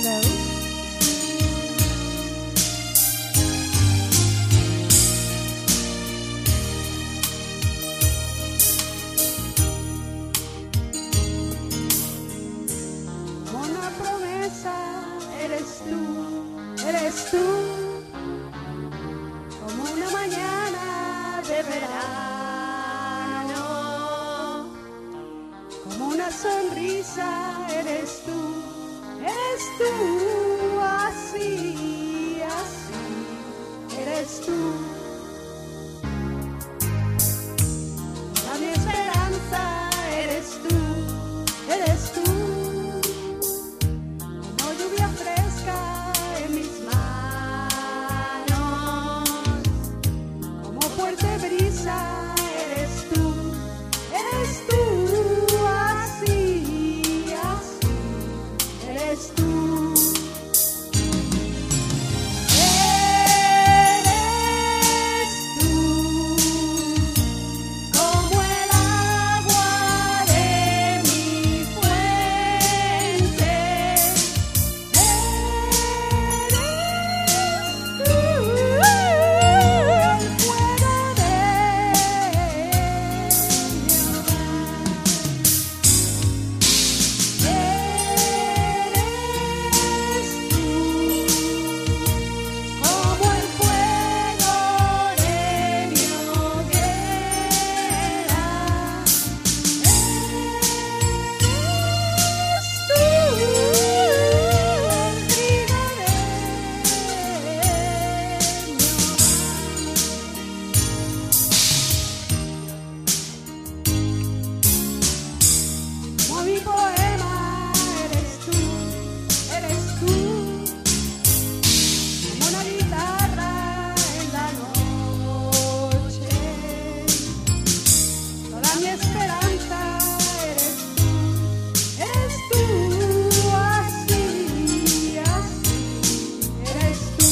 Eres tú, como una mañana de verano, como una sonrisa, eres tú, así, así, eres tú. A mi esperanza, eres tú, como lluvia fresca en mis manos, como fuerte brisa, eres tú, así, así, eres tú. Mi poema, eres tú, como una guitarra en la noche, toda mi esperanza, eres tú, así, así, eres tú.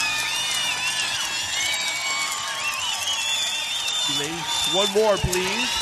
One more, please.